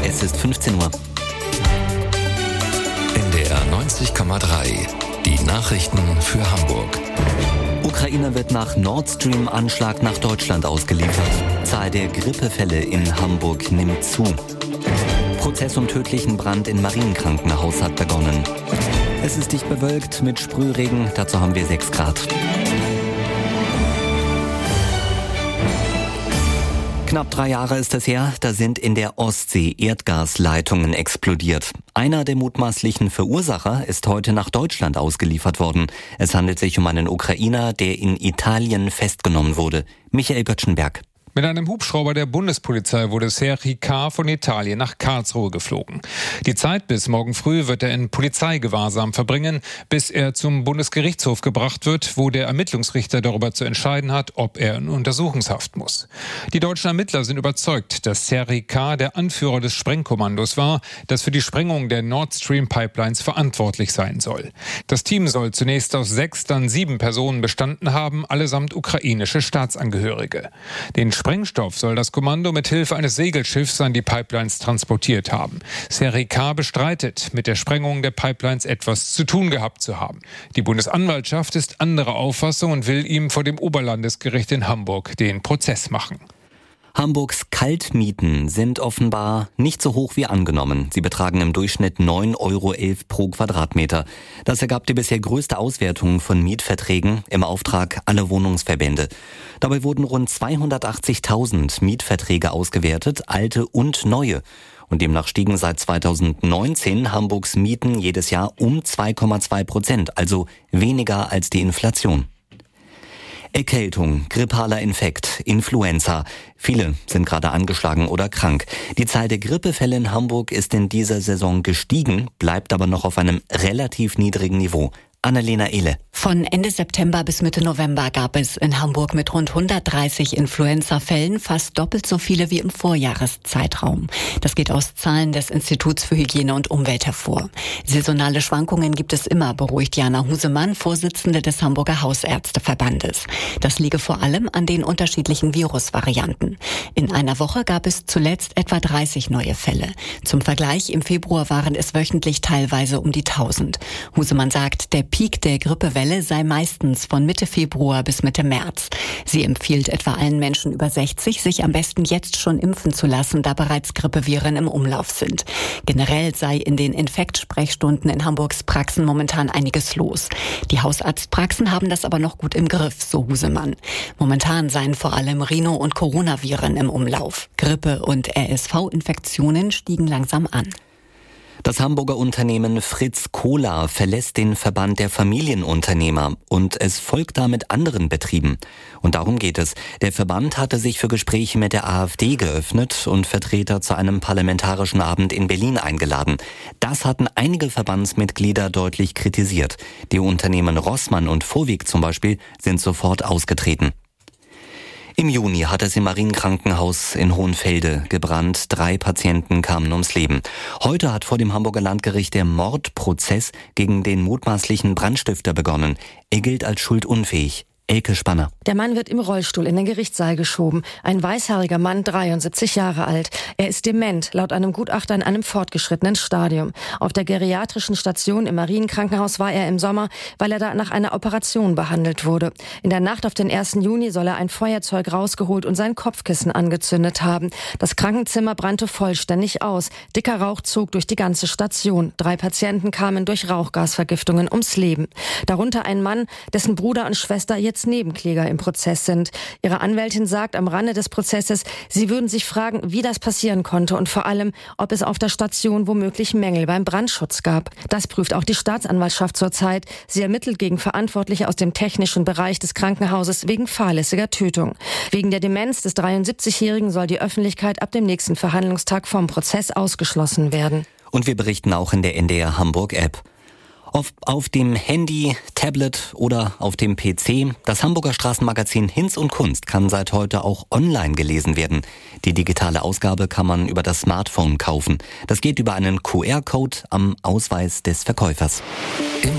Es ist 15 Uhr. NDR 90,3. Die Nachrichten für Hamburg. Ukraine wird nach Nord Stream-Anschlag nach Deutschland ausgeliefert. Zahl der Grippefälle in Hamburg nimmt zu. Prozess um tödlichen Brand in Marienkrankenhaus hat begonnen. Es ist dicht bewölkt mit Sprühregen, dazu haben wir 6 Grad. Knapp 3 Jahre ist es her, da sind in der Ostsee Erdgasleitungen explodiert. Einer der mutmaßlichen Verursacher ist heute nach Deutschland ausgeliefert worden. Es handelt sich um einen Ukrainer, der in Italien festgenommen wurde. Michael Göttschenberg. Mit einem Hubschrauber der Bundespolizei wurde Serhii K. von Italien nach Karlsruhe geflogen. Die Zeit bis morgen früh wird er in Polizeigewahrsam verbringen, bis er zum Bundesgerichtshof gebracht wird, wo der Ermittlungsrichter darüber zu entscheiden hat, ob er in Untersuchungshaft muss. Die deutschen Ermittler sind überzeugt, dass Serhii K. der Anführer des Sprengkommandos war, das für die Sprengung der Nord Stream Pipelines verantwortlich sein soll. Das Team soll zunächst aus 6, dann 7 Personen bestanden haben, allesamt ukrainische Staatsangehörige. Den Sprengstoff soll das Kommando mit Hilfe eines Segelschiffs an die Pipelines transportiert haben. Serhii K. bestreitet, mit der Sprengung der Pipelines etwas zu tun gehabt zu haben. Die Bundesanwaltschaft ist anderer Auffassung und will ihm vor dem Oberlandesgericht in Hamburg den Prozess machen. Hamburgs Kaltmieten sind offenbar nicht so hoch wie angenommen. Sie betragen im Durchschnitt 9,11 Euro pro Quadratmeter. Das ergab die bisher größte Auswertung von Mietverträgen im Auftrag aller Wohnungsverbände. Dabei wurden rund 280.000 Mietverträge ausgewertet, alte und neue. Und demnach stiegen seit 2019 Hamburgs Mieten jedes Jahr um 2,2%, also weniger als die Inflation. Erkältung, grippaler Infekt, Influenza. Viele sind gerade angeschlagen oder krank. Die Zahl der Grippefälle in Hamburg ist in dieser Saison gestiegen, bleibt aber noch auf einem relativ niedrigen Niveau. Annalena Ehle. Von Ende September bis Mitte November gab es in Hamburg mit rund 130 Influenza-Fällen fast doppelt so viele wie im Vorjahreszeitraum. Das geht aus Zahlen des Instituts für Hygiene und Umwelt hervor. Saisonale Schwankungen gibt es immer, beruhigt Jana Husemann, Vorsitzende des Hamburger Hausärzteverbandes. Das liege vor allem an den unterschiedlichen Virusvarianten. In einer Woche gab es zuletzt etwa 30 neue Fälle. Zum Vergleich, im Februar waren es wöchentlich teilweise um die 1000. Husemann sagt, der Peak der Grippewelle sei meistens von Mitte Februar bis Mitte März. Sie empfiehlt etwa allen Menschen über 60, sich am besten jetzt schon impfen zu lassen, da bereits Grippeviren im Umlauf sind. Generell sei in den Infektsprechstunden in Hamburgs Praxen momentan einiges los. Die Hausarztpraxen haben das aber noch gut im Griff, so Husemann. Momentan seien vor allem Rhino- und Coronaviren im Umlauf. Grippe- und RSV-Infektionen stiegen langsam an. Das Hamburger Unternehmen Fritz Cola verlässt den Verband der Familienunternehmer und es folgt damit anderen Betrieben. Und darum geht es. Der Verband hatte sich für Gespräche mit der AfD geöffnet und Vertreter zu einem parlamentarischen Abend in Berlin eingeladen. Das hatten einige Verbandsmitglieder deutlich kritisiert. Die Unternehmen Rossmann und Vorweg zum Beispiel sind sofort ausgetreten. Im Juni hat es im Marienkrankenhaus in Hohenfelde gebrannt. 3 Patienten kamen ums Leben. Heute hat vor dem Hamburger Landgericht der Mordprozess gegen den mutmaßlichen Brandstifter begonnen. Er gilt als schuldunfähig. Elke Spanner. Der Mann wird im Rollstuhl in den Gerichtssaal geschoben. Ein weißhaariger Mann, 73 Jahre alt. Er ist dement, laut einem Gutachter in einem fortgeschrittenen Stadium. Auf der geriatrischen Station im Marienkrankenhaus war er im Sommer, weil er da nach einer Operation behandelt wurde. In der Nacht auf den 1. Juni soll er ein Feuerzeug rausgeholt und sein Kopfkissen angezündet haben. Das Krankenzimmer brannte vollständig aus. Dicker Rauch zog durch die ganze Station. 3 Patienten kamen durch Rauchgasvergiftungen ums Leben. Darunter ein Mann, dessen Bruder und Schwester jetzt Nebenkläger im Prozess sind. Ihre Anwältin sagt am Rande des Prozesses, sie würden sich fragen, wie das passieren konnte und vor allem, ob es auf der Station womöglich Mängel beim Brandschutz gab. Das prüft auch die Staatsanwaltschaft zurzeit. Sie ermittelt gegen Verantwortliche aus dem technischen Bereich des Krankenhauses wegen fahrlässiger Tötung. Wegen der Demenz des 73-Jährigen soll die Öffentlichkeit ab dem nächsten Verhandlungstag vom Prozess ausgeschlossen werden. Und wir berichten auch in der NDR Hamburg App. Auf dem Handy, Tablet oder auf dem PC. Das Hamburger Straßenmagazin Hinz und Kunst kann seit heute auch online gelesen werden. Die digitale Ausgabe kann man über das Smartphone kaufen. Das geht über einen QR-Code am Ausweis des Verkäufers.